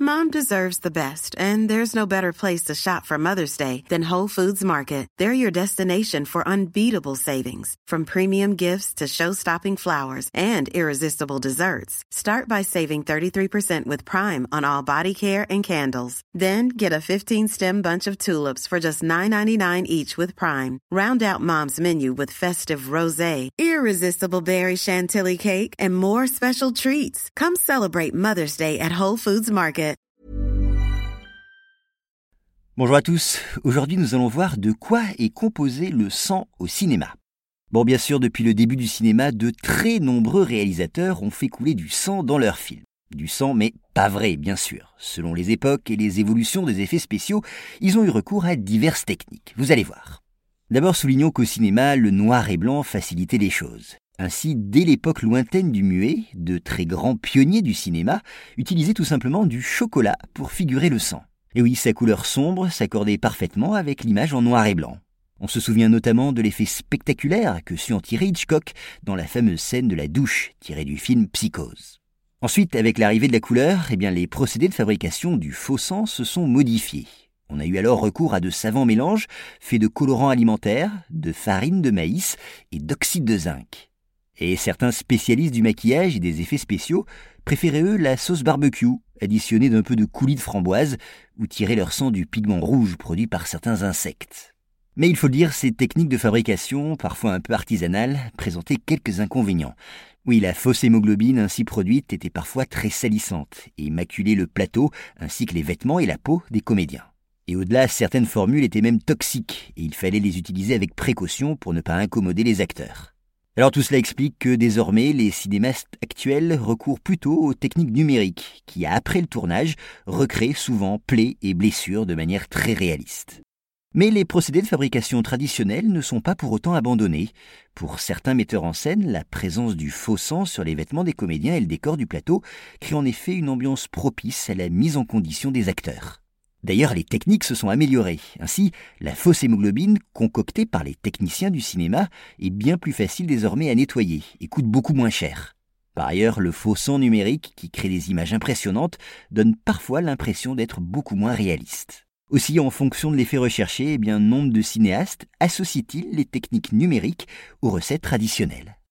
Mom deserves the best, and there's no better place to shop for Mother's Day than Whole Foods Market. They're your destination for unbeatable savings, from premium gifts to show-stopping flowers and irresistible desserts. Start by saving 33% with Prime on all body care and candles. Then get a 15-stem bunch of tulips for just $9.99 each with Prime. Round out Mom's menu with festive rosé, irresistible berry chantilly cake, and more special treats. Come celebrate Mother's Day at Whole Foods Market. Bonjour à tous, aujourd'hui nous allons voir de quoi est composé le sang au cinéma. Bon, bien sûr, depuis le début du cinéma, de très nombreux réalisateurs ont fait couler du sang dans leurs films. Du sang, mais pas vrai, bien sûr. Selon les époques et les évolutions des effets spéciaux, ils ont eu recours à diverses techniques, vous allez voir. D'abord, soulignons qu'au cinéma, le noir et blanc facilitait les choses. Ainsi, dès l'époque lointaine du muet, de très grands pionniers du cinéma utilisaient tout simplement du chocolat pour figurer le sang. Et oui, sa couleur sombre s'accordait parfaitement avec l'image en noir et blanc. On se souvient notamment de l'effet spectaculaire que sut en tirer Hitchcock dans la fameuse scène de la douche tirée du film Psychose. Ensuite, avec l'arrivée de la couleur, les procédés de fabrication du faux sang se sont modifiés. On a eu alors recours à de savants mélanges faits de colorants alimentaires, de farine de maïs et d'oxyde de zinc. Et certains spécialistes du maquillage et des effets spéciaux préféraient eux la sauce barbecue, additionnée d'un peu de coulis de framboise, ou tirer leur sang du pigment rouge produit par certains insectes. Mais il faut le dire, ces techniques de fabrication, parfois un peu artisanales, présentaient quelques inconvénients. Oui, la fausse hémoglobine ainsi produite était parfois très salissante et maculait le plateau ainsi que les vêtements et la peau des comédiens. Et au-delà, certaines formules étaient même toxiques et il fallait les utiliser avec précaution pour ne pas incommoder les acteurs. Alors tout cela explique que désormais, les cinéastes actuels recourent plutôt aux techniques numériques qui, après le tournage, recréent souvent plaies et blessures de manière très réaliste. Mais les procédés de fabrication traditionnels ne sont pas pour autant abandonnés. Pour certains metteurs en scène, la présence du faux sang sur les vêtements des comédiens et le décor du plateau crée en effet une ambiance propice à la mise en condition des acteurs. D'ailleurs, les techniques se sont améliorées. Ainsi, la fausse hémoglobine, concoctée par les techniciens du cinéma, est bien plus facile désormais à nettoyer et coûte beaucoup moins cher. Par ailleurs, le faux sang numérique, qui crée des images impressionnantes, donne parfois l'impression d'être beaucoup moins réaliste. Aussi, en fonction de l'effet recherché, nombre de cinéastes associent-ils les techniques numériques aux recettes traditionnelles.